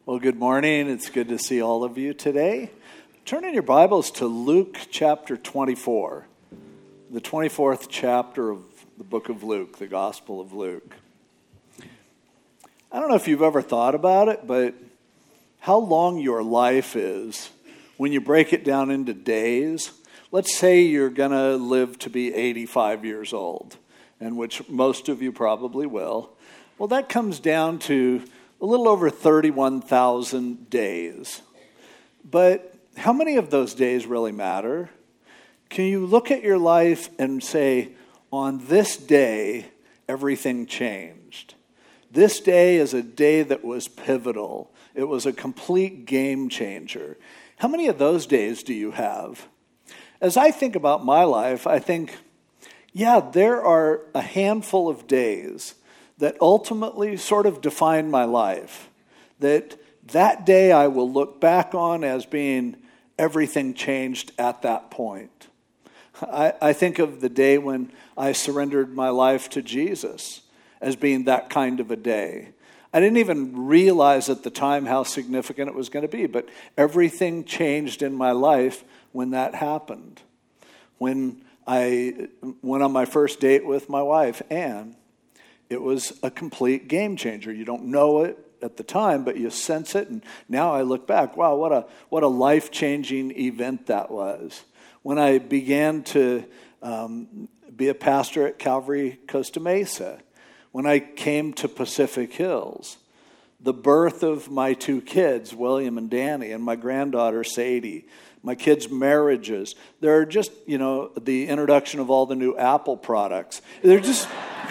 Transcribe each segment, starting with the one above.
Well, good morning. It's good to see all of you today. Turn in your Bibles to Luke chapter 24, the 24th chapter of the book of Luke, the Gospel of Luke. I don't know if you've ever thought about it, but how long your life is when you break it down into days. Let's say you're going to live to be 85 years old, and which most of you probably will. Well, that comes down to a little over 31,000 days. But how many of those days really matter? Can you look at your life and say, on this day, everything changed? This day is a day that was pivotal. It was a complete game changer. How many of those days do you have? As I think about my life, I think, there are a handful of days that ultimately sort of define my life. That day I will look back on as being everything changed at that point. I think of the day when I surrendered my life to Jesus as being that kind of a day. I didn't even realize at the time how significant it was going to be, but everything changed in my life when that happened. When I went on my first date with my wife, Anne, it was a complete game changer. You don't know it at the time, but you sense it. And now I look back, wow, what a life-changing event that was. When I began to be a pastor at Calvary Costa Mesa, when I came to Pacific Hills, the birth of my two kids, William and Danny, and my granddaughter, Sadie, my kids' marriages. There are just, the introduction of all the new Apple products. They're just...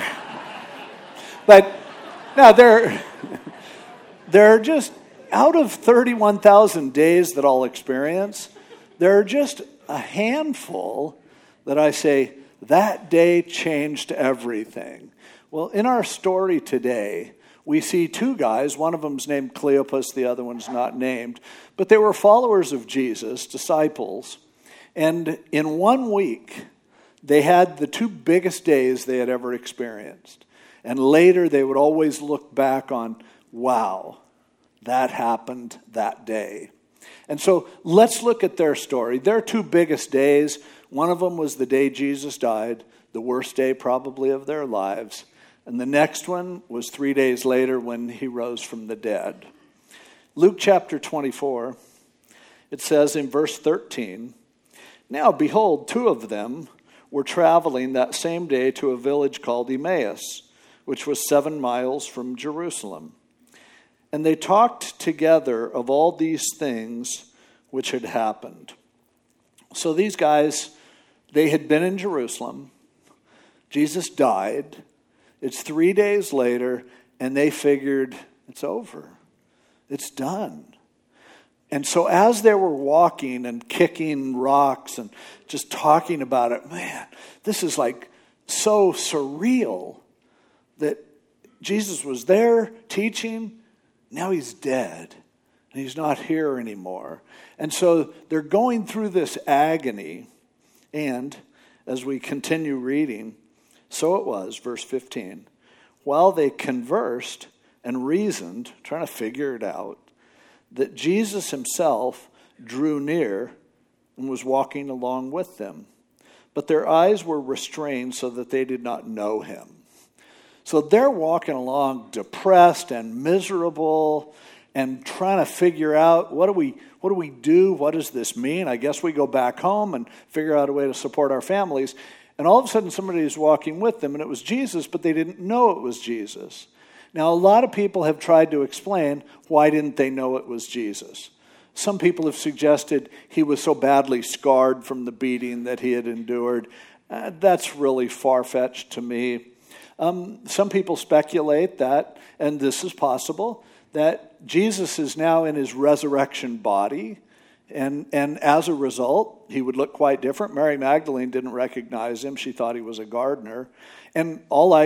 But now there are just, out of 31,000 days that I'll experience, there are just a handful that I say, that day changed everything. Well, in our story today, we see two guys. One of them's named Cleopas, the other one's not named. But they were followers of Jesus, disciples. And in 1 week, they had the two biggest days they had ever experienced. And later they would always look back on, wow, that happened that day. And so let's look at their story. Their two biggest days, one of them was the day Jesus died, the worst day probably of their lives. And the next one was 3 days later when he rose from the dead. Luke chapter 24, it says in verse 13, "Now behold, two of them were traveling that same day to a village called Emmaus, which was 7 miles from Jerusalem. And they talked together of all these things which had happened." So these guys, they had been in Jerusalem. Jesus died. It's 3 days later, and they figured, it's over. It's done. And so as they were walking and kicking rocks and just talking about it, man, this is like so surreal. That Jesus was there teaching, now he's dead, and he's not here anymore. And so they're going through this agony, and as we continue reading, so it was, verse 15, while they conversed and reasoned, trying to figure it out, that Jesus himself drew near and was walking along with them. But their eyes were restrained so that they did not know him. So they're walking along depressed and miserable and trying to figure out, what do we do? What does this mean? I guess we go back home and figure out a way to support our families. And all of a sudden somebody is walking with them, and it was Jesus, but they didn't know it was Jesus. Now, a lot of people have tried to explain, why didn't they know it was Jesus? Some people have suggested he was so badly scarred from the beating that he had endured. That's really far-fetched to me. Some people speculate that, and this is possible, that Jesus is now in his resurrection body, and as a result, he would look quite different. Mary Magdalene didn't recognize him. She thought he was a gardener. And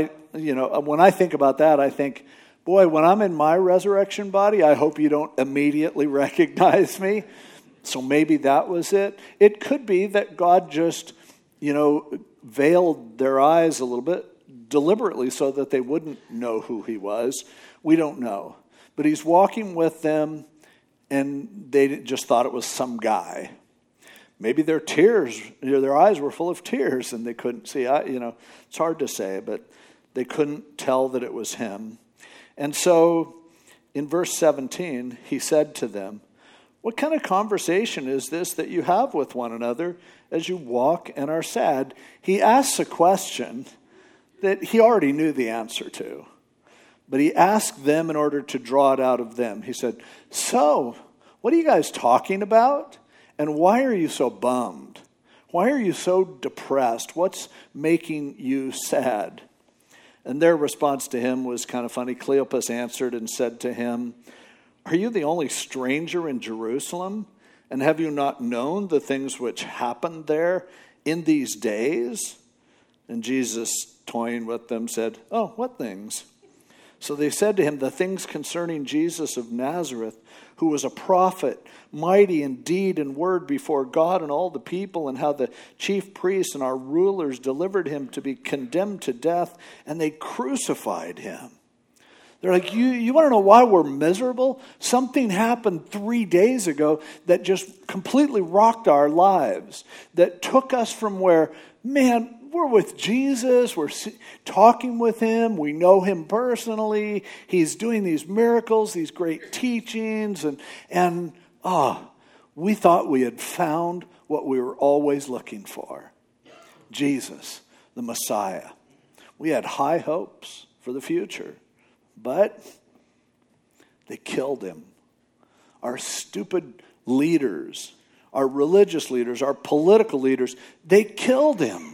when I think about that, I think, boy, when I'm in my resurrection body, I hope you don't immediately recognize me. So maybe that was it. It could be that God just, veiled their eyes a little bit deliberately so that they wouldn't know who he was. We don't know. but he's walking with them, and they just thought it was some guy. Maybe their eyes were full of tears, and they couldn't see. It's hard to say, but they couldn't tell that it was him. And so in verse 17, he said to them, "What kind of conversation is this that you have with one another as you walk and are sad?" He asks a question that he already knew the answer to, but he asked them in order to draw it out of them. He said, "So, what are you guys talking about? And why are you so bummed? Why are you so depressed? What's making you sad?" And their response to him was kind of funny. Cleopas answered and said to him, "Are you the only stranger in Jerusalem? And have you not known the things which happened there in these days?" And Jesus, toying with them, said, "Oh, what things?" So they said to him, "The things concerning Jesus of Nazareth, who was a prophet, mighty in deed and word before God and all the people, and how the chief priests and our rulers delivered him to be condemned to death, and they crucified him." They're like, you want to know why we're miserable? Something happened 3 days ago that just completely rocked our lives, that took us from where, man, we're with Jesus, we're talking with him, we know him personally, he's doing these miracles, these great teachings, and we thought we had found what we were always looking for. Jesus, the Messiah. We had high hopes for the future, but they killed him. Our stupid leaders, our religious leaders, our political leaders, they killed him.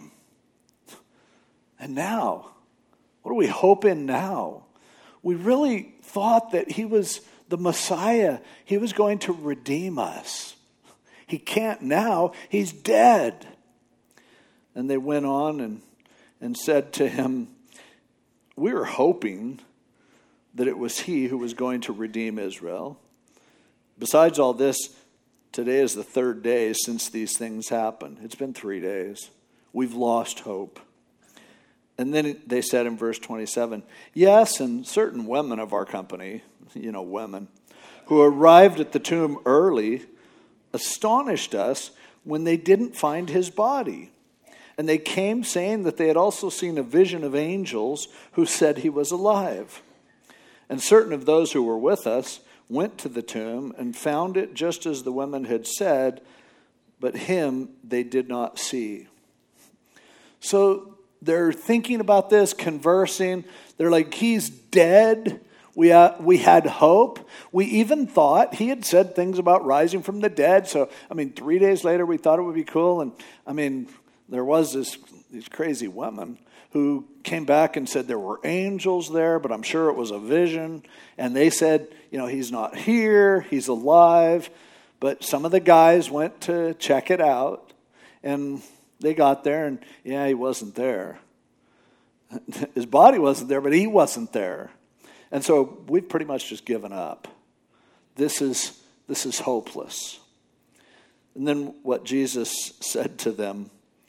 And now, what do we hope in now? We really thought that he was the Messiah. He was going to redeem us. He can't now. He's dead. And they went on and said to him, "We were hoping that it was he who was going to redeem Israel. Besides all this, today is the 3rd day since these things happened." It's been 3 days. We've lost hope. And then they said in verse 27, "Yes, and certain women of our company," women, "who arrived at the tomb early, astonished us when they didn't find his body. And they came saying that they had also seen a vision of angels who said he was alive. And certain of those who were with us went to the tomb and found it just as the women had said, but him they did not see." So they're thinking about this, conversing. They're like, he's dead. We had hope. We even thought he had said things about rising from the dead. So, 3 days later, we thought it would be cool. And, there was these crazy women who came back and said there were angels there, but I'm sure it was a vision. And they said, he's not here, he's alive. But some of the guys went to check it out, and they got there, and he wasn't there. His body wasn't there, but he wasn't there. And so we've pretty much just given up. This is hopeless. And then what Jesus said to them,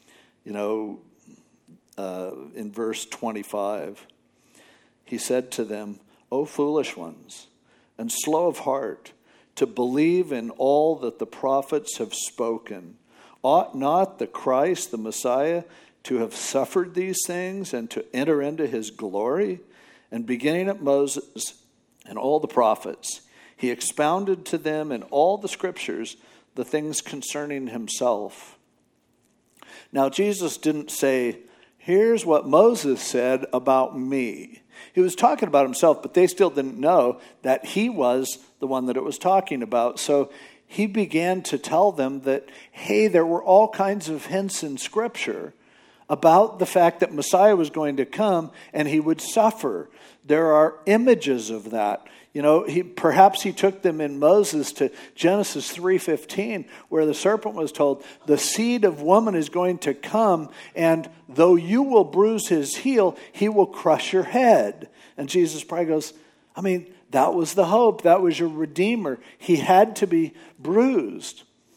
in verse 25, he said to them, "O foolish ones, and slow of heart, to believe in all that the prophets have spoken. Ought not the Christ, the Messiah, to have suffered these things and to enter into his glory?" And beginning at Moses and all the prophets, he expounded to them in all the scriptures the things concerning himself. Now, Jesus didn't say, "Here's what Moses said about me." He was talking about himself, but they still didn't know that he was the one that it was talking about. So he began to tell them that, hey, there were all kinds of hints in Scripture about the fact that Messiah was going to come and he would suffer. There are images of that. Perhaps he took them in Moses to Genesis 3:15, where the serpent was told, "The seed of woman is going to come, and though you will bruise his heel, he will crush your head." And Jesus probably goes, that was the hope. That was your Redeemer. He had to be bruised.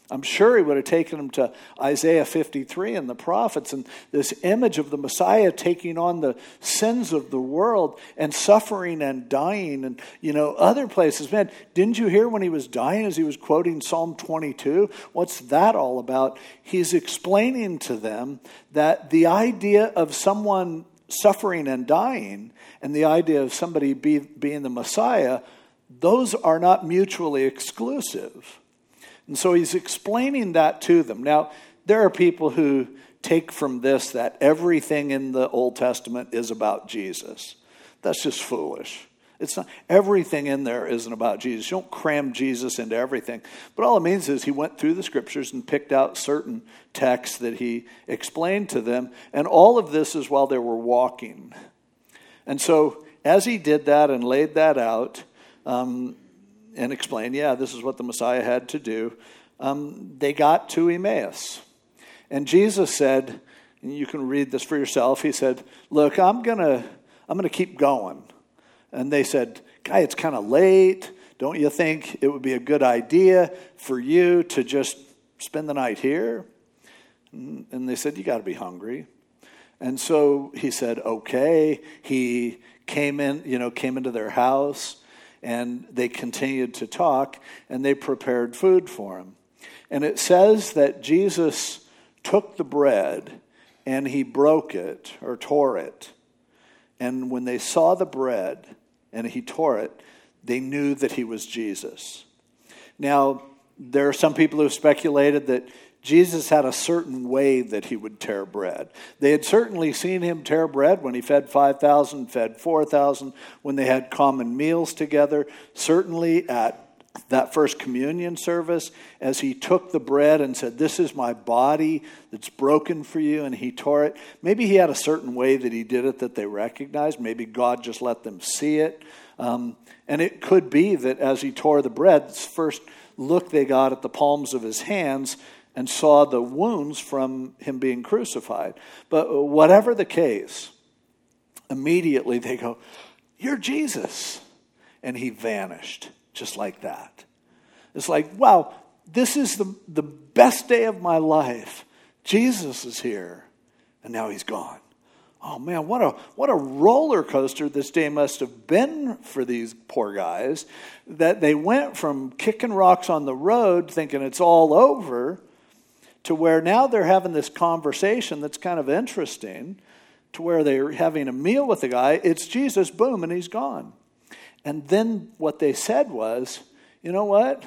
I'm sure he would have taken them to Isaiah 53 and the prophets, and this image of the Messiah taking on the sins of the world and suffering and dying and, other places. Man, didn't you hear when he was dying as he was quoting Psalm 22? What's that all about? He's explaining to them that the idea of someone suffering and dying and the idea of somebody being the Messiah, those are not mutually exclusive. And so he's explaining that to them. Now, there are people who take from this that everything in the Old Testament is about Jesus. That's just foolish. It's not, everything in there isn't about Jesus. You don't cram Jesus into everything. But all it means is he went through the scriptures and picked out certain texts that he explained to them. And all of this is while they were walking. And so as he did that and laid that out, and explained, this is what the Messiah had to do, they got to Emmaus. And Jesus said, and you can read this for yourself, he said, look, I'm gonna keep going. And they said, guy, it's kind of late. Don't you think it would be a good idea for you to just spend the night here? And they said, you got to be hungry. And so he said, okay. He came into their house. And they continued to talk, and they prepared food for him. And it says that Jesus took the bread, and he broke it, or tore it. And when they saw the bread, and he tore it, they knew that he was Jesus. Now, there are some people who have speculated that Jesus had a certain way that he would tear bread. They had certainly seen him tear bread when he fed 5,000, fed 4,000, when they had common meals together. Certainly at that first communion service, as he took the bread and said, this is my body that's broken for you, and he tore it. Maybe he had a certain way that he did it that they recognized. Maybe God just let them see it. And it could be that as he tore the bread, first look they got at the palms of his hands and saw the wounds from him being crucified. But whatever the case, immediately they go, you're Jesus. And he vanished just like that. It's like, wow, this is the best day of my life. Jesus is here. And now he's gone. Oh man, what a roller coaster this day must have been for these poor guys, that they went from kicking rocks on the road thinking it's all over to where now they're having this conversation that's kind of interesting, to where they're having a meal with the guy. It's Jesus, boom, and he's gone. And then what they said was, you know what?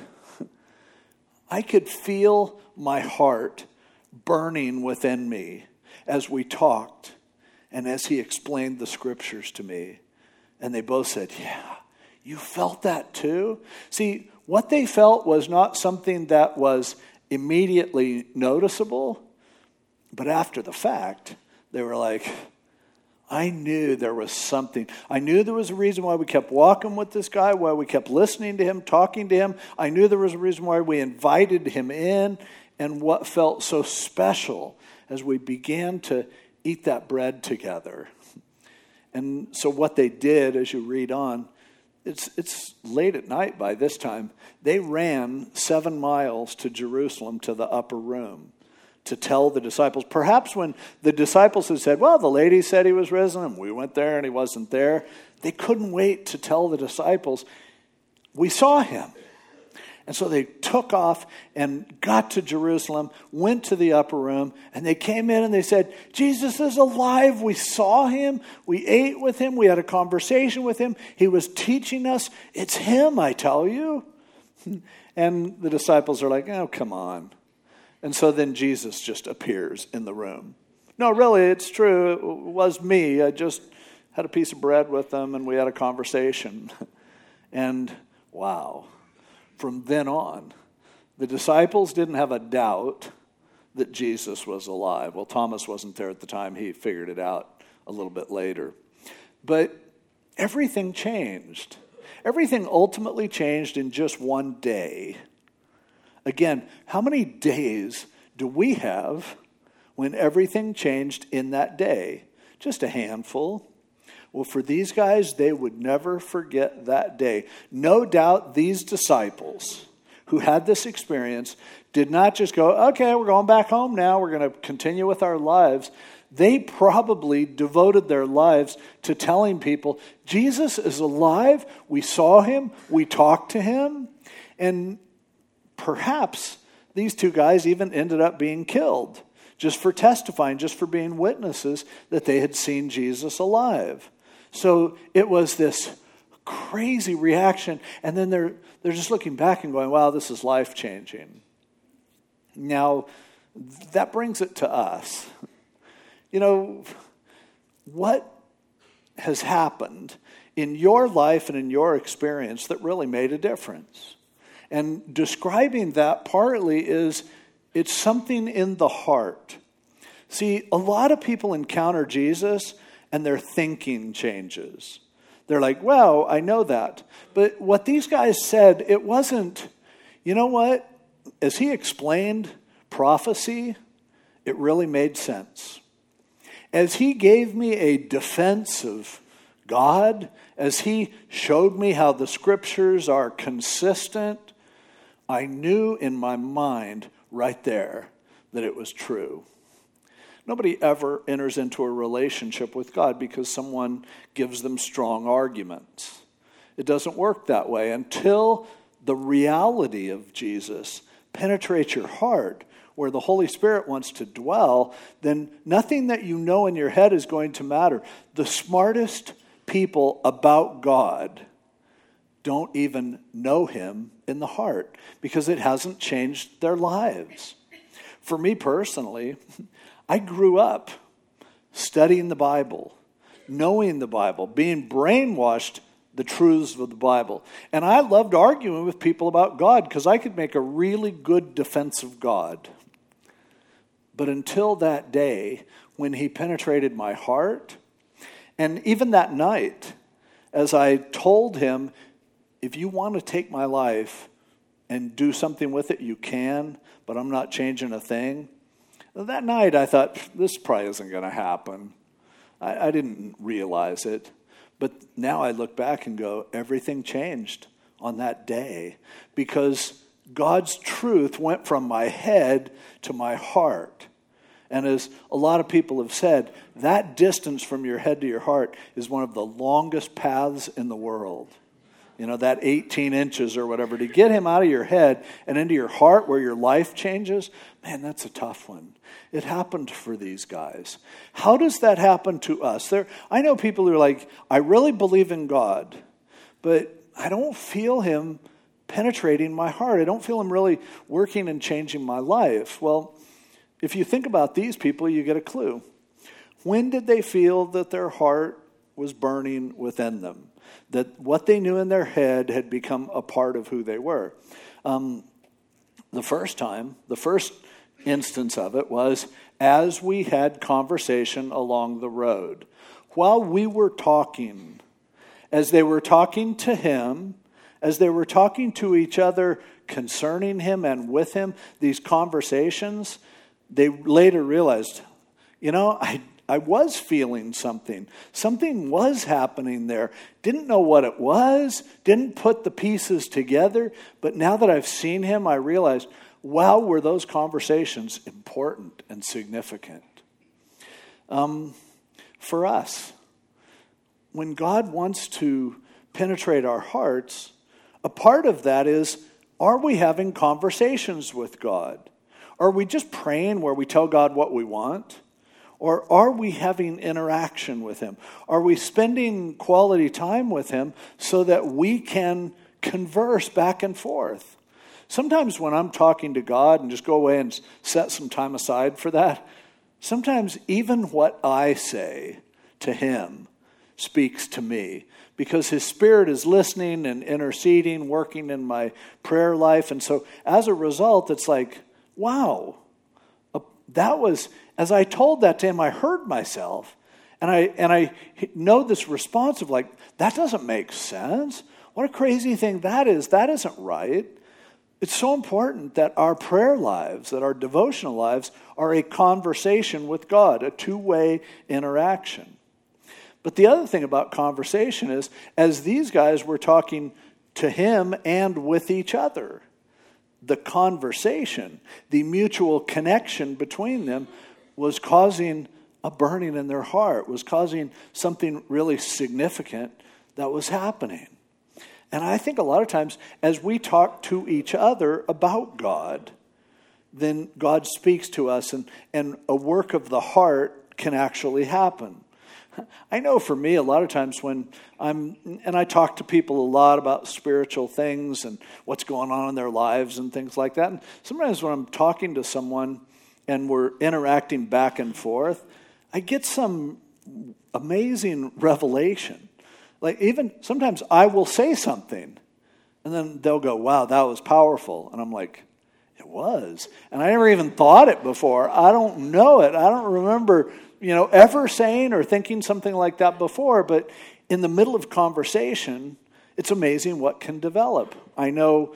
I could feel my heart burning within me as we talked and as he explained the scriptures to me. And they both said, yeah, you felt that too? See, what they felt was not something that was immediately noticeable, but after the fact, they were like, I knew there was something. I knew there was a reason why we kept walking with this guy, why we kept listening to him, talking to him. I knew there was a reason why we invited him in, and what felt so special as we began to eat that bread together. And so what they did, as you read on, it's late at night by this time. They ran 7 miles to Jerusalem to the upper room to tell the disciples. Perhaps when the disciples had said, well, the lady said he was risen, and we went there and he wasn't there, they couldn't wait to tell the disciples, we saw him. And so they took off and got to Jerusalem, went to the upper room, and they came in and they said, Jesus is alive. We saw him. We ate with him. We had a conversation with him. He was teaching us. It's him, I tell you. And the disciples are like, oh, come on. And so then Jesus just appears in the room. No, really, it's true. It was me. I just had a piece of bread with them and we had a conversation. And wow. From then on, the disciples didn't have a doubt that Jesus was alive. Well, Thomas wasn't there at the time. He figured it out a little bit later. But everything changed. Everything ultimately changed in just one day. Again, how many days do we have when everything changed in that day? Just a handful. Well, for these guys, they would never forget that day. No doubt these disciples who had this experience did not just go, okay, we're going back home now, we're going to continue with our lives. They probably devoted their lives to telling people, Jesus is alive, we saw him, we talked to him, and perhaps these two guys even ended up being killed just for testifying, just for being witnesses that they had seen Jesus alive. So it was this crazy reaction, and then they're just looking back and going, wow, this is life-changing. Now, that brings it to us. You know, what has happened in your life and in your experience that really made a difference? And describing that partly is it's something in the heart. See, a lot of people encounter Jesus and their thinking changes. They're like, wow, I know that. But what these guys said, it wasn't, you know what? As he explained prophecy, it really made sense. As he gave me a defense of God, as he showed me how the scriptures are consistent, I knew in my mind right there that it was true. Nobody ever enters into a relationship with God because someone gives them strong arguments. It doesn't work that way until the reality of Jesus penetrates your heart, where the Holy Spirit wants to dwell. Then nothing that you know in your head is going to matter. The smartest people about God don't even know him in the heart because it hasn't changed their lives. For me personally, I grew up studying the Bible, knowing the Bible, being brainwashed the truths of the Bible. And I loved arguing with people about God because I could make a really good defense of God. But until that day when he penetrated my heart, and even that night, as I told him, if you want to take my life and do something with it, you can, but I'm not changing a thing. That night I thought, this probably isn't going to happen. I didn't realize it. But now I look back and go, everything changed on that day because God's truth went from my head to my heart. And as a lot of people have said, that distance from your head to your heart is one of the longest paths in the world. You know, that 18 inches or whatever, to get him out of your head and into your heart where your life changes, man, that's a tough one. It happened for these guys. How does that happen to us? I know people who are like, I really believe in God, but I don't feel him penetrating my heart. I don't feel him really working and changing my life. Well, if you think about these people, you get a clue. When did they feel that their heart was burning within them? That what they knew in their head had become a part of who they were? The first instance of it was as we had conversation along the road. While we were talking, as they were talking to him, as they were talking to each other concerning him and with him, these conversations, they later realized, you know, I was feeling something. Something was happening there. Didn't know what it was, didn't put the pieces together, but now that I've seen him, I realized, wow, were those conversations important and significant. For us, when God wants to penetrate our hearts, a part of that is, are we having conversations with God? Are we just praying where we tell God what we want? Or are we having interaction with him? Are we spending quality time with him so that we can converse back and forth? Sometimes when I'm talking to God and just go away and set some time aside for that, sometimes even what I say to him speaks to me because his Spirit is listening and interceding, working in my prayer life. And so as a result, it's like, wow, that was, as I told that to him, I heard myself. And I know this response of like, that doesn't make sense. What a crazy thing that is. That isn't right. It's so important that our prayer lives, that our devotional lives are a conversation with God, a two-way interaction. But the other thing about conversation is, as these guys were talking to him and with each other, the conversation, the mutual connection between them was causing a burning in their heart, was causing something really significant that was happening. And I think a lot of times as we talk to each other about God, then God speaks to us and a work of the heart can actually happen. I know for me, a lot of times when I talk to people a lot about spiritual things and what's going on in their lives and things like that. And sometimes when I'm talking to someone and we're interacting back and forth, I get some amazing revelation. Like even sometimes I will say something and then they'll go, wow, that was powerful. And I'm like, it was. And I never even thought it before. I don't know it. I don't remember ever saying or thinking something like that before, but in the middle of conversation, it's amazing what can develop. I know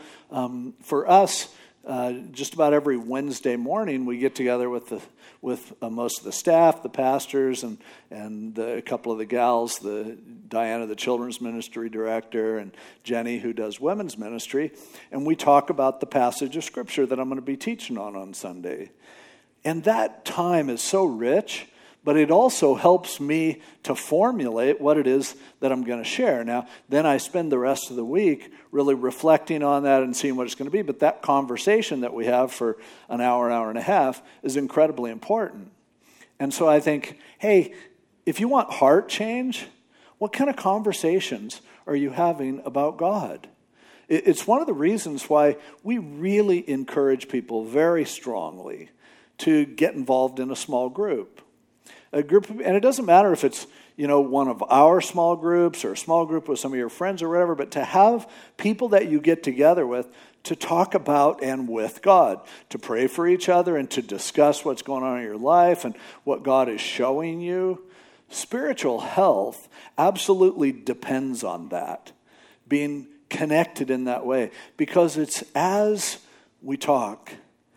for us, just about every Wednesday morning, we get together with most of the staff, the pastors, and a couple of the gals, Diana, the children's ministry director, and Jenny, who does women's ministry, and we talk about the passage of Scripture that I'm going to be teaching on Sunday. And that time is so rich, but it also helps me to formulate what it is that I'm going to share. Now, then I spend the rest of the week really reflecting on that and seeing what it's going to be. But that conversation that we have for an hour and a half is incredibly important. And so I think, hey, if you want heart change, what kind of conversations are you having about God? It's one of the reasons why we really encourage people very strongly to get involved in a small group. And it doesn't matter if it's, one of our small groups or a small group with some of your friends or whatever, but to have people that you get together with to talk about and with God, to pray for each other and to discuss what's going on in your life and what God is showing you. Spiritual health absolutely depends on that, being connected in that way, because it's as we talk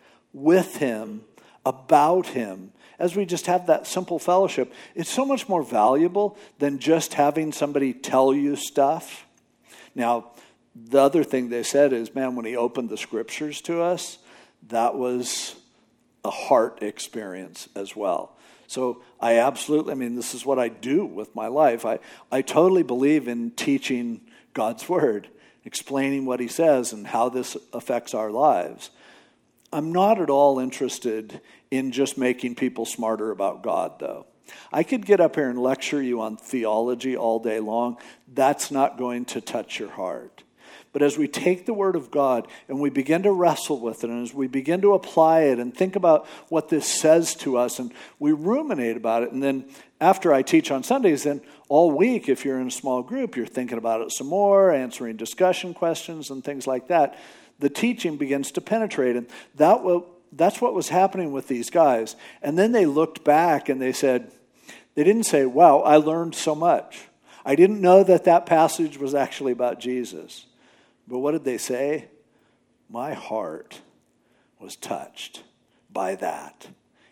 with Him, about Him, as we just have that simple fellowship, it's so much more valuable than just having somebody tell you stuff. Now, the other thing they said is, man, when he opened the Scriptures to us, that was a heart experience as well. So this is what I do with my life. I totally believe in teaching God's Word, explaining what He says and how this affects our lives. I'm not at all interested in just making people smarter about God, though. I could get up here and lecture you on theology all day long. That's not going to touch your heart. But as we take the Word of God and we begin to wrestle with it, and as we begin to apply it and think about what this says to us, and we ruminate about it, and then after I teach on Sundays, then all week, if you're in a small group, you're thinking about it some more, answering discussion questions and things like that. The teaching begins to penetrate, and that's what was happening with these guys. And then they looked back and they didn't say, wow, I learned so much. I didn't know that passage was actually about Jesus. But what did they say? My heart was touched by that.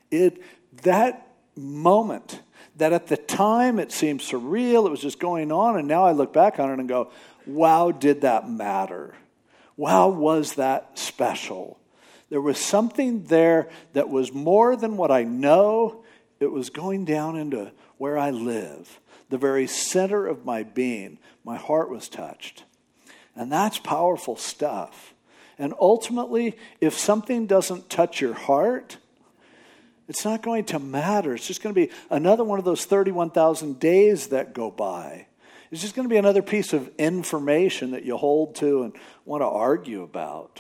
That moment, that at the time it seemed surreal, it was just going on, and now I look back on it and go, wow, did that matter? Wow, was that special? There was something there that was more than what I know. It was going down into where I live, the very center of my being. My heart was touched. And that's powerful stuff. And ultimately, if something doesn't touch your heart, it's not going to matter. It's just going to be another one of those 31,000 days that go by. It's just going to be another piece of information that you hold to and want to argue about.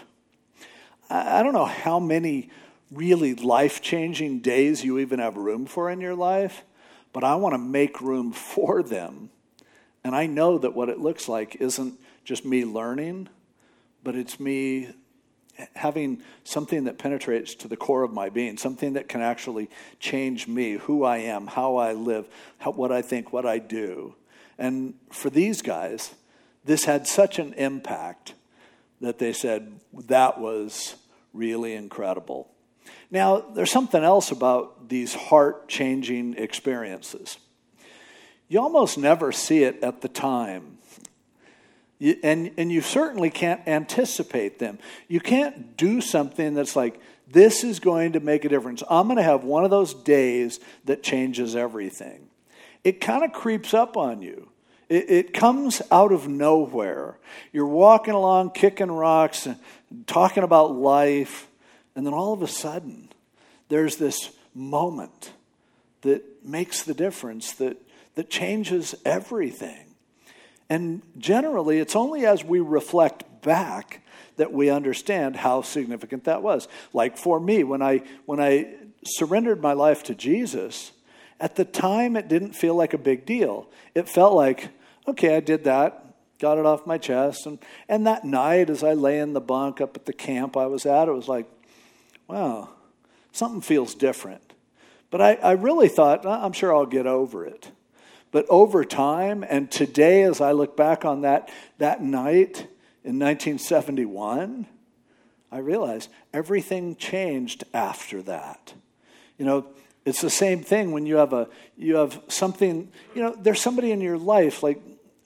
I don't know how many really life-changing days you even have room for in your life, but I want to make room for them. And I know that what it looks like isn't just me learning, but it's me having something that penetrates to the core of my being, something that can actually change me, who I am, how I live, what I think, what I do. And for these guys, this had such an impact that they said that was really incredible. Now, there's something else about these heart-changing experiences. You almost never see it at the time. And you certainly can't anticipate them. You can't do something that's like, this is going to make a difference. I'm going to have one of those days that changes everything. It kind of creeps up on you. It comes out of nowhere. You're walking along, kicking rocks, and talking about life, and then all of a sudden, there's this moment that makes the difference, that changes everything. And generally, it's only as we reflect back that we understand how significant that was. Like for me, when I surrendered my life to Jesus, at the time it didn't feel like a big deal. It felt like, okay, I did that, got it off my chest. And that night, as I lay in the bunk up at the camp I was at, it was like, wow, something feels different. But I really thought, I'm sure I'll get over it. But over time, and today as I look back on that night in 1971, I realized everything changed after that. You know, it's the same thing when you have something, you know, there's somebody in your life, like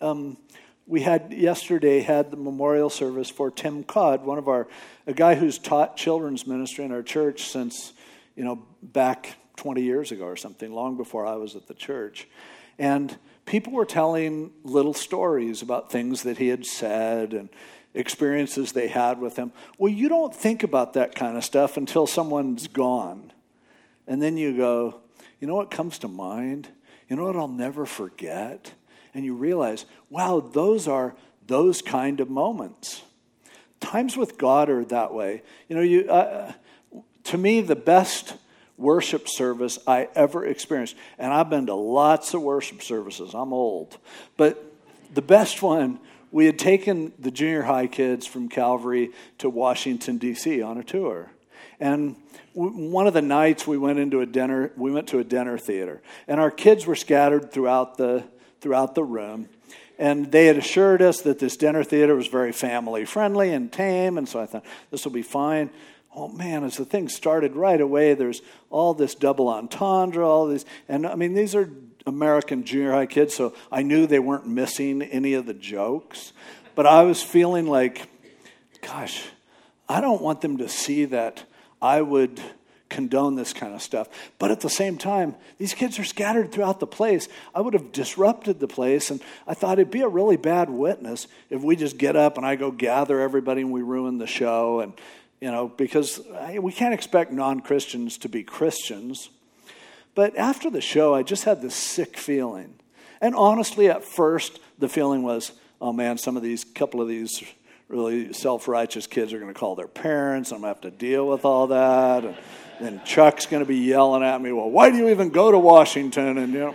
we had yesterday had the memorial service for Tim Codd, a guy who's taught children's ministry in our church since, you know, back 20 years ago or something, long before I was at the church. And people were telling little stories about things that he had said and experiences they had with him. Well, you don't think about that kind of stuff until someone's gone. And then you go, you know what comes to mind? You know what I'll never forget? And you realize, wow, those are those kind of moments. Times with God are that way. You know, to me, the best worship service I ever experienced, and I've been to lots of worship services. I'm old. But the best one, we had taken the junior high kids from Calvary to Washington, D.C. on a tour. And one of the nights we went to a dinner theater. And our kids were scattered throughout the room. And they had assured us that this dinner theater was very family friendly and tame. And so I thought, this will be fine. Oh man, as the thing started right away, there's all this double entendre, all these, and I mean, these are American junior high kids, so I knew they weren't missing any of the jokes. But I was feeling like, gosh, I don't want them to see that I would condone this kind of stuff. But at the same time, these kids are scattered throughout the place. I would have disrupted the place, and I thought it'd be a really bad witness if we just get up and I go gather everybody and we ruin the show. And you know, because we can't expect non-Christians to be Christians. But after the show, I just had this sick feeling. And honestly, at first, the feeling was, oh man, couple of these really self-righteous kids are going to call their parents. I'm going to have to deal with all that. And then Chuck's going to be yelling at me, well, why do you even go to Washington? And, you know.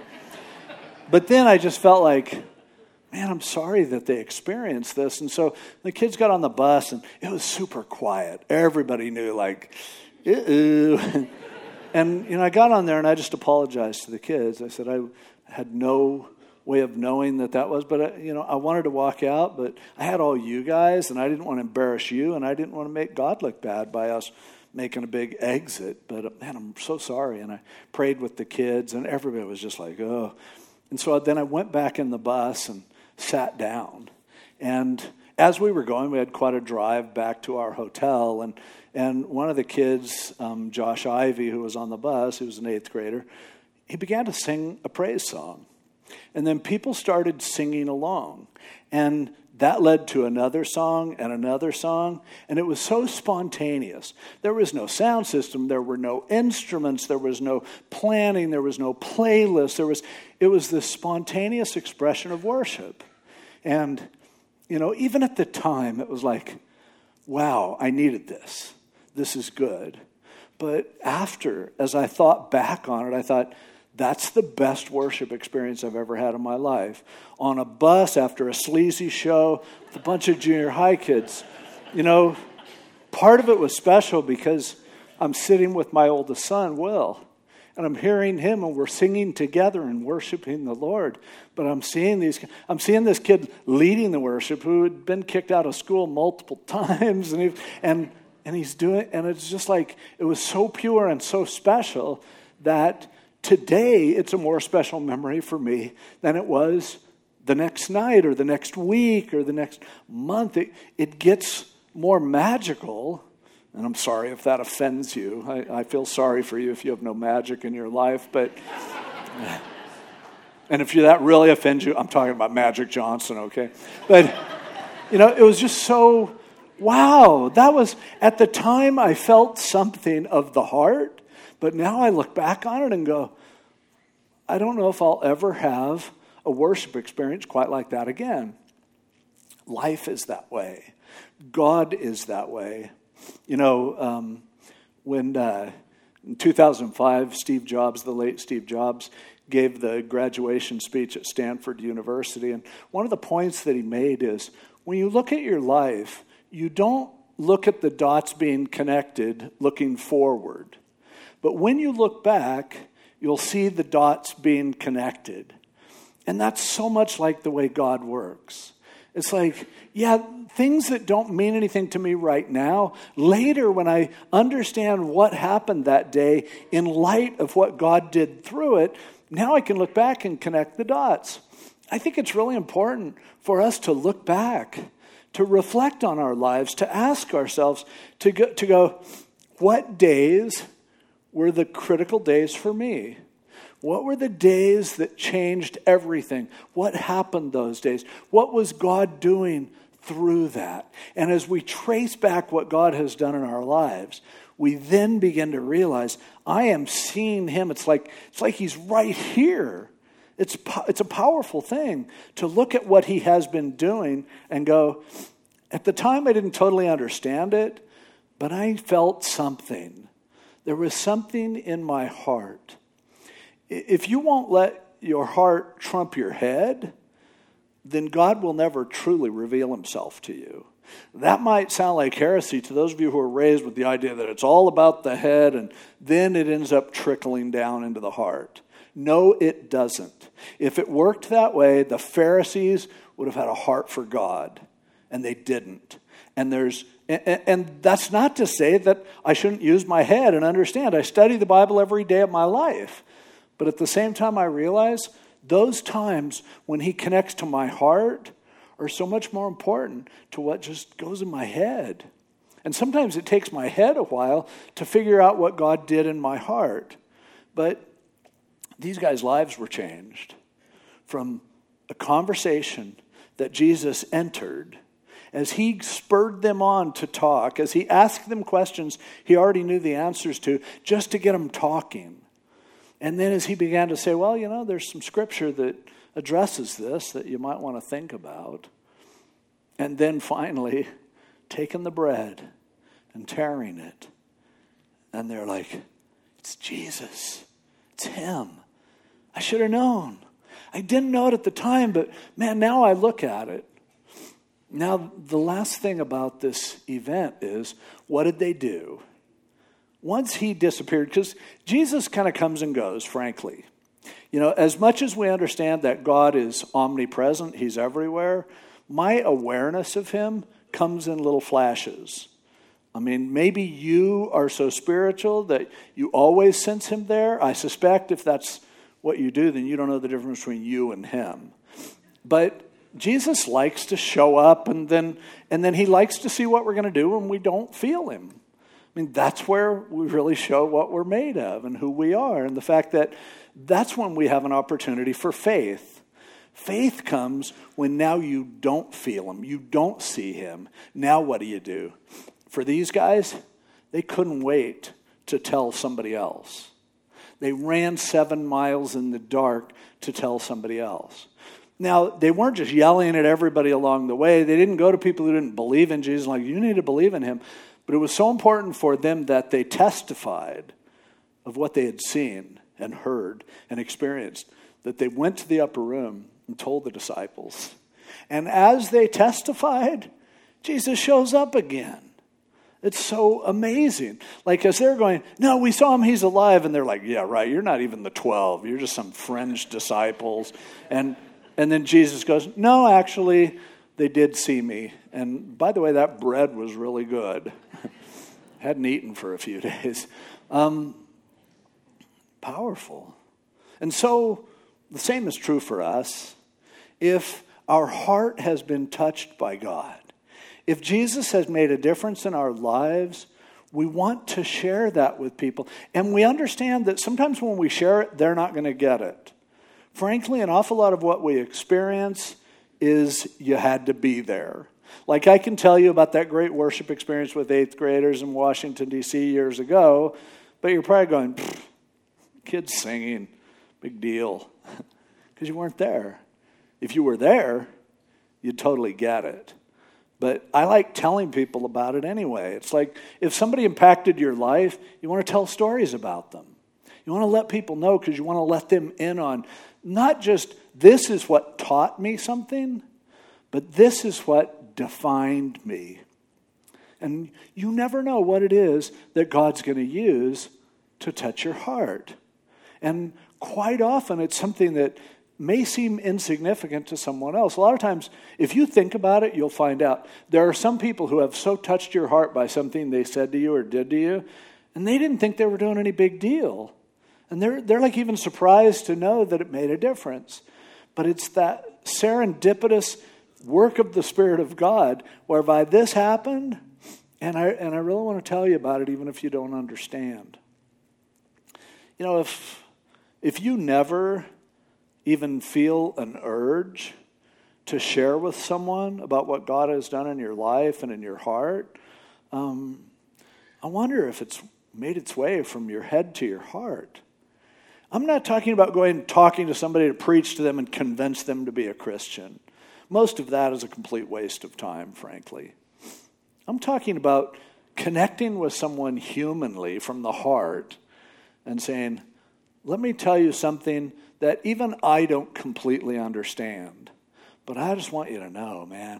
But then I just felt like, man, I'm sorry that they experienced this. And so the kids got on the bus, and it was super quiet. Everybody knew, like, ew. And, you know, I got on there, and I just apologized to the kids. I said I had no way of knowing that was. But, you know, I wanted to walk out, but I had all you guys, and I didn't want to embarrass you, and I didn't want to make God look bad by us making a big exit. But, man, I'm so sorry. And I prayed with the kids, and everybody was just like, oh. And so then I went back in the bus and sat down. And as we were going, we had quite a drive back to our hotel. And one of the kids, Josh Ivy, who was on the bus, who was an 8th grader, he began to sing a praise song. And then people started singing along. And that led to another song and another song. And it was so spontaneous. There was no sound system. There were no instruments. There was no planning. There was no playlist. It was this spontaneous expression of worship. And, you know, even at the time, it was like, wow, I needed this. This is good. But after, as I thought back on it, I thought, that's the best worship experience I've ever had in my life. On a bus after a sleazy show with a bunch of junior high kids. You know, part of it was special because I'm sitting with my oldest son, Will, and I'm hearing him, and we're singing together and worshiping the Lord. But I'm seeing this kid leading the worship who had been kicked out of school multiple times, and he's doing, and it's just like, it was so pure and so special that today it's a more special memory for me than it was the next night or the next week or the next month, it gets more magical. And I'm sorry if that offends you. I feel sorry for you if you have no magic in your life. But and if that really offends you, I'm talking about Magic Johnson, okay? But, it was just so, wow. That was, at the time, I felt something of the heart. But now I look back on it and go, I don't know if I'll ever have a worship experience quite like that again. Life is that way. God is that way. When in 2005, Steve Jobs, the late Steve Jobs, gave the graduation speech at Stanford University, and one of the points that he made is, when you look at your life, you don't look at the dots being connected looking forward. But when you look back, you'll see the dots being connected. And that's so much like the way God works. It's like, yeah, things that don't mean anything to me right now, later when I understand what happened that day in light of what God did through it, now I can look back and connect the dots. I think it's really important for us to look back, to reflect on our lives, to ask ourselves, to go, what days were the critical days for me? What were the days that changed everything? What happened those days? What was God doing through that? And as we trace back what God has done in our lives, we then begin to realize, I am seeing him. It's like he's right here. It's a powerful thing to look at what he has been doing and go, at the time I didn't totally understand it, but I felt something. There was something in my heart. If you won't let your heart trump your head, then God will never truly reveal himself to you. That might sound like heresy to those of you who are raised with the idea that it's all about the head and then it ends up trickling down into the heart. No, it doesn't. If it worked that way, the Pharisees would have had a heart for God, and they didn't. And that's not to say that I shouldn't use my head and understand. I study the Bible every day of my life. But at the same time, I realize those times when he connects to my heart are so much more important to what just goes in my head. And sometimes it takes my head a while to figure out what God did in my heart. But these guys' lives were changed from a conversation that Jesus entered as he spurred them on to talk, as he asked them questions he already knew the answers to, just to get them talking. And then as he began to say, well, there's some scripture that addresses this that you might want to think about. And then finally, taking the bread and tearing it. And they're like, it's Jesus. It's him. I should have known. I didn't know it at the time, but man, now I look at it. Now, the last thing about this event is, what did they do? Once he disappeared, because Jesus kind of comes and goes, frankly. As much as we understand that God is omnipresent, he's everywhere, my awareness of him comes in little flashes. I mean, maybe you are so spiritual that you always sense him there. I suspect if that's what you do, then you don't know the difference between you and him. But Jesus likes to show up, and then he likes to see what we're going to do when we don't feel him. I mean, that's where we really show what we're made of and who we are, and the fact that that's when we have an opportunity for faith. Faith comes when now you don't feel him, you don't see him. Now what do? For these guys, they couldn't wait to tell somebody else. They ran 7 miles in the dark to tell somebody else. Now, they weren't just yelling at everybody along the way. They didn't go to people who didn't believe in Jesus like, you need to believe in him. But it was so important for them that they testified of what they had seen and heard and experienced, that they went to the upper room and told the disciples. And as they testified, Jesus shows up again. It's so amazing. Like as they're going, no, we saw him, he's alive. And they're like, yeah, right, you're not even the 12. You're just some fringe disciples. And then Jesus goes, no, actually, they did see me. And by the way, that bread was really good. Hadn't eaten for a few days. Powerful. And so the same is true for us. if our heart has been touched by God, if Jesus has made a difference in our lives, we want to share that with people. And we understand that sometimes when we share it, they're not going to get it. Frankly, an awful lot of what we experience is you had to be there. Like I can tell you about that great worship experience with 8th graders in Washington, D.C. years ago, but you're probably going, kids singing, big deal, because you weren't there. If you were there, you'd totally get it. But I like telling people about it anyway. It's like if somebody impacted your life, you want to tell stories about them. You want to let people know because you want to let them in on not just this is what taught me something, but this is what defined me. And you never know what it is that God's going to use to touch your heart. And quite often it's something that may seem insignificant to someone else. A lot of times, if you think about it, you'll find out. There are some people who have so touched your heart by something they said to you or did to you, and they didn't think they were doing any big deal. And they're like even surprised to know that it made a difference. But it's that serendipitous work of the Spirit of God whereby this happened, and I really want to tell you about it even if you don't understand. You know, if you never even feel an urge to share with someone about what God has done in your life and in your heart, I wonder if it's made its way from your head to your heart. I'm not talking about going and talking to somebody to preach to them and convince them to be a Christian. Most of that is a complete waste of time, frankly. I'm talking about connecting with someone humanly from the heart and saying, let me tell you something that even I don't completely understand. But I just want you to know, man,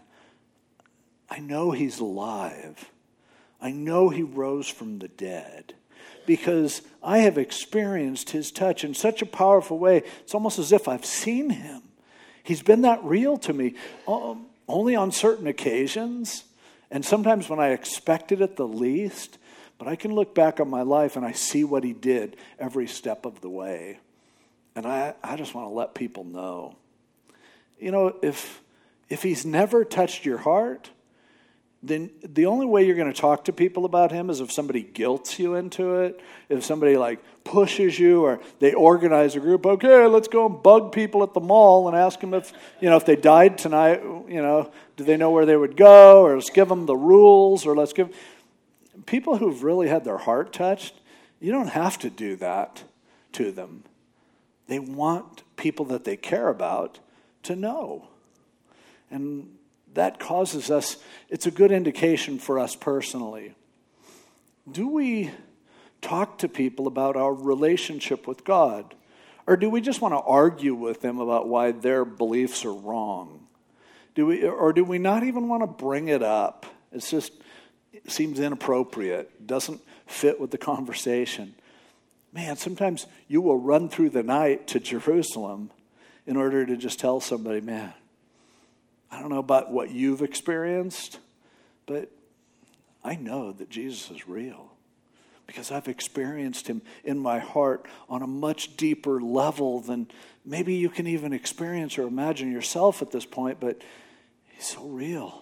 I know he's alive. I know he rose from the dead because I have experienced his touch in such a powerful way. It's almost as if I've seen him. He's been that real to me, only on certain occasions, and sometimes when I expected it the least. But I can look back on my life and I see what he did every step of the way. And I just want to let people know. You know, if he's never touched your heart, then the only way you're going to talk to people about him is if somebody guilts you into it, if somebody like pushes you or they organize a group, okay, let's go and bug people at the mall and ask them if they died tonight, do they know where they would go, or let's give them the rules, or let's give people who've really had their heart touched, you don't have to do that to them. They want people that they care about to know. And that causes us, it's a good indication for us personally. Do we talk to people about our relationship with God? Or do we just want to argue with them about why their beliefs are wrong? Do we not even want to bring it up? It seems inappropriate, doesn't fit with the conversation. Man, sometimes you will run through the night to Jerusalem in order to just tell somebody, man, I don't know about what you've experienced, but I know that Jesus is real because I've experienced him in my heart on a much deeper level than maybe you can even experience or imagine yourself at this point, but he's so real.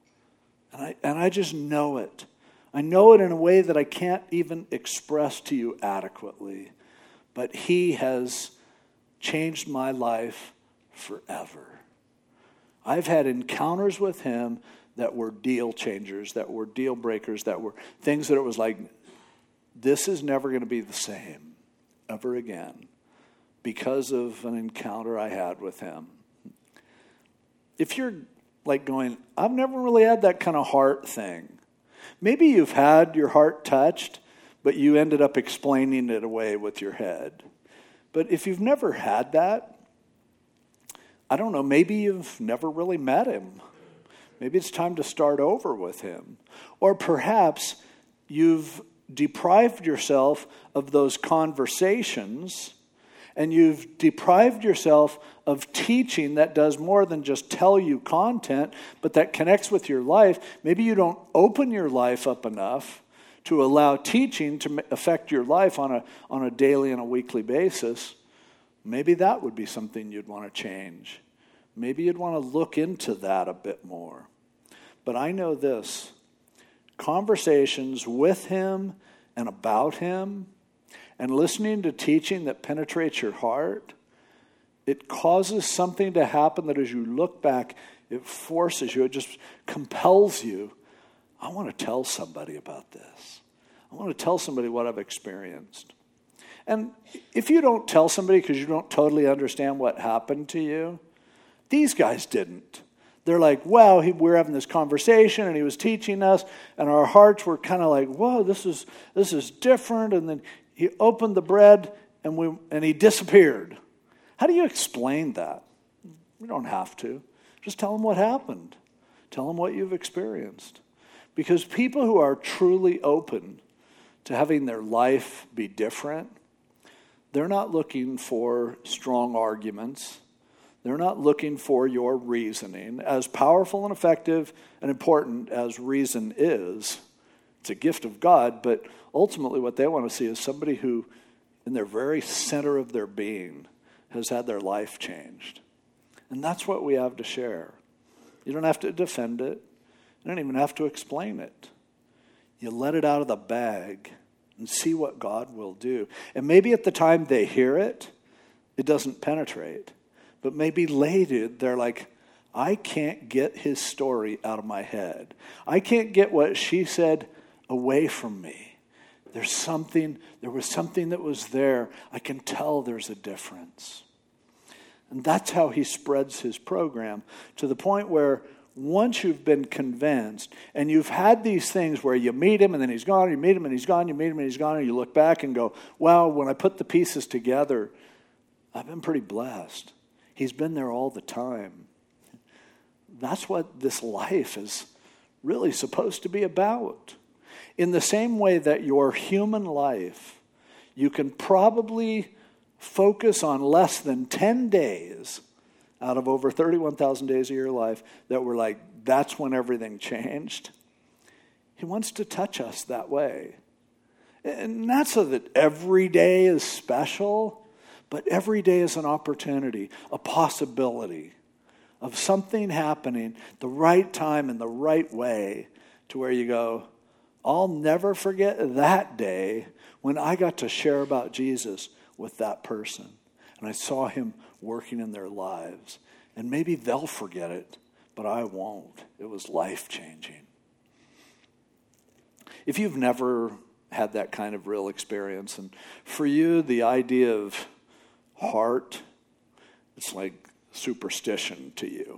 And I just know it. I know it in a way that I can't even express to you adequately. But he has changed my life forever. I've had encounters with him that were deal changers, that were deal breakers, that were things that it was like, this is never going to be the same ever again because of an encounter I had with him. If you're like going, I've never really had that kind of heart thing. Maybe you've had your heart touched, but you ended up explaining it away with your head. But if you've never had that, I don't know, maybe you've never really met him. Maybe it's time to start over with him. Or perhaps you've deprived yourself of those conversations, and you've deprived yourself of teaching that does more than just tell you content, but that connects with your life. Maybe you don't open your life up enough to allow teaching to affect your life on a daily and a weekly basis. Maybe that would be something you'd want to change. maybe you'd want to look into that a bit more. But I know this, conversations with him and about him and listening to teaching that penetrates your heart, it causes something to happen that as you look back, it forces you, it just compels you. I want to tell somebody about this. I want to tell somebody what I've experienced. And if you don't tell somebody because you don't totally understand what happened to you, these guys didn't. They're like, wow, we're having this conversation and he was teaching us and our hearts were kind of like, whoa, this is different. And then he opened the bread and he disappeared. How do you explain that? You don't have to. Just tell them what happened. Tell them what you've experienced. Because people who are truly open to having their life be different, they're not looking for strong arguments. They're not looking for your reasoning. As powerful and effective and important as reason is, it's a gift of God, but ultimately what they want to see is somebody who, in their very center of their being, has had their life changed. And that's what we have to share. You don't have to defend it. You don't even have to explain it. You let it out of the bag and see what God will do. And maybe at the time they hear it, it doesn't penetrate. But maybe later, they're like, I can't get his story out of my head. I can't get what she said away from me. There was something that was there. I can tell there's a difference. And that's how he spreads his program to the point where once you've been convinced and you've had these things where you meet him and then he's gone, you meet him and he's gone, you meet him and he's gone, and you look back and go, wow, when I put the pieces together, I've been pretty blessed. He's been there all the time. That's what this life is really supposed to be about. In the same way that your human life, you can probably focus on less than 10 days out of over 31,000 days of your life that were like, that's when everything changed. He wants to touch us that way. And not so that every day is special, but every day is an opportunity, a possibility of something happening the right time in the right way to where you go, I'll never forget that day when I got to share about Jesus with that person. And I saw him working in their lives. And maybe they'll forget it, but I won't. It was life-changing. If you've never had that kind of real experience, and for you, the idea of heart, it's like superstition to you.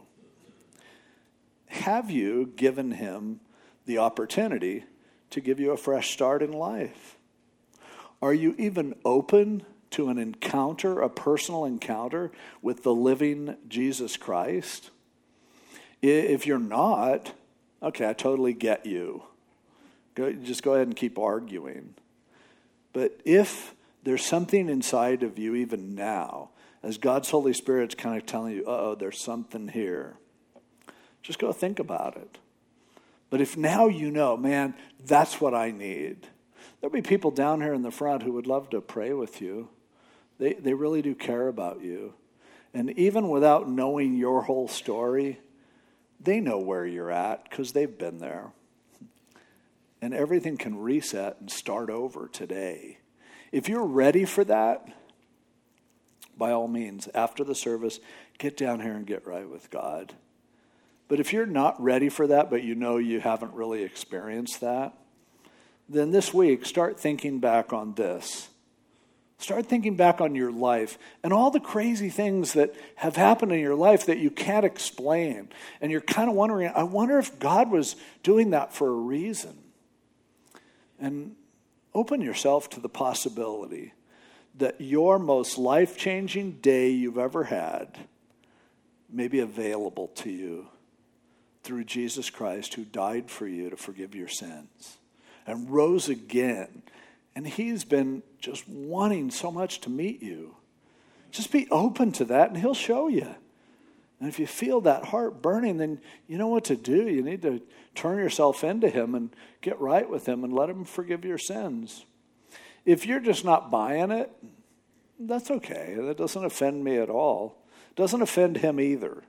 Have you given him the opportunity to give you a fresh start in life? Are you even open to an encounter, a personal encounter with the living Jesus Christ? If you're not, okay, I totally get you. Just go ahead and keep arguing. But if there's something inside of you even now, as God's Holy Spirit's kind of telling you, there's something here, just go think about it. But if now you know, man, that's what I need. There'll be people down here in the front who would love to pray with you. They really do care about you. And even without knowing your whole story, they know where you're at because they've been there. And everything can reset and start over today. If you're ready for that, by all means, after the service, get down here and get right with God. But if you're not ready for that, but you know you haven't really experienced that, then this week, start thinking back on this. Start thinking back on your life and all the crazy things that have happened in your life that you can't explain. And you're kind of wondering, I wonder if God was doing that for a reason. And open yourself to the possibility that your most life-changing day you've ever had may be available to you through Jesus Christ, who died for you to forgive your sins and rose again. And he's been just wanting so much to meet you. Just be open to that and he'll show you. And if you feel that heart burning, then you know what to do. You need to turn yourself into him and get right with him and let him forgive your sins. If you're just not buying it, that's okay. That doesn't offend me at all. It doesn't offend him either.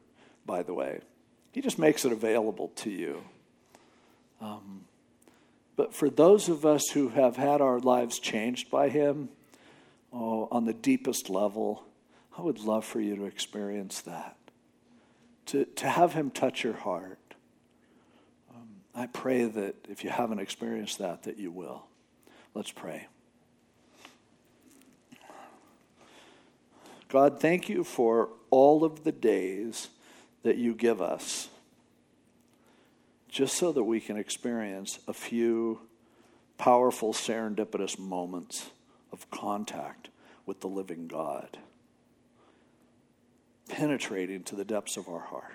by the way. He just makes it available to you. But for those of us who have had our lives changed by him, on the deepest level, I would love for you to experience that, to have him touch your heart. I pray that if you haven't experienced that, that you will. Let's pray. God, thank you for all of the days that you give us, just so that we can experience a few powerful serendipitous moments of contact with the living God, penetrating to the depths of our heart.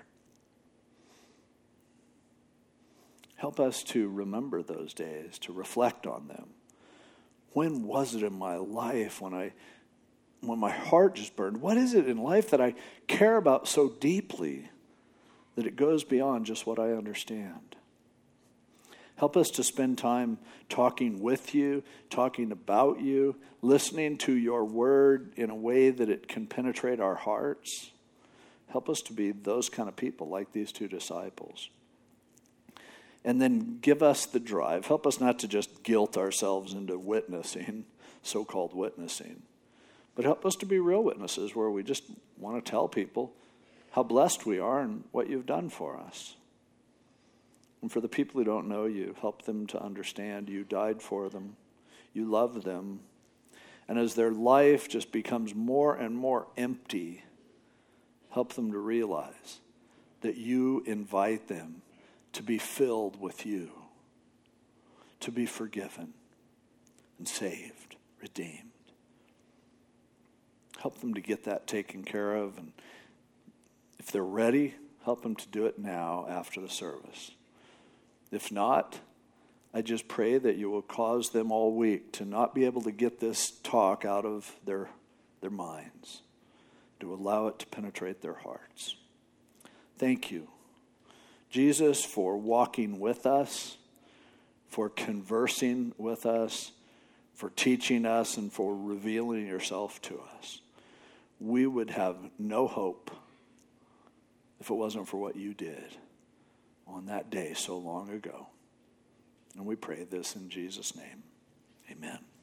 Help us to remember those days, to reflect on them. When was it in my life when my heart just burned? What is it in life that I care about so deeply that it goes beyond just what I understand? Help us to spend time talking with you, talking about you, listening to your word in a way that it can penetrate our hearts. Help us to be those kind of people like these two disciples. And then give us the drive. Help us not to just guilt ourselves into witnessing, so-called witnessing, but help us to be real witnesses where we just want to tell people how blessed we are and what you've done for us. And for the people who don't know you, help them to understand you died for them, you love them, and as their life just becomes more and more empty, help them to realize that you invite them to be filled with you, to be forgiven and saved, redeemed. Help them to get that taken care of, and if they're ready, help them to do it now after the service. If not, I just pray that you will cause them all week to not be able to get this talk out of their minds, to allow it to penetrate their hearts. Thank you, Jesus, for walking with us, for conversing with us, for teaching us, and for revealing yourself to us. We would have no hope if it wasn't for what you did on that day so long ago. And we pray this in Jesus' name. Amen.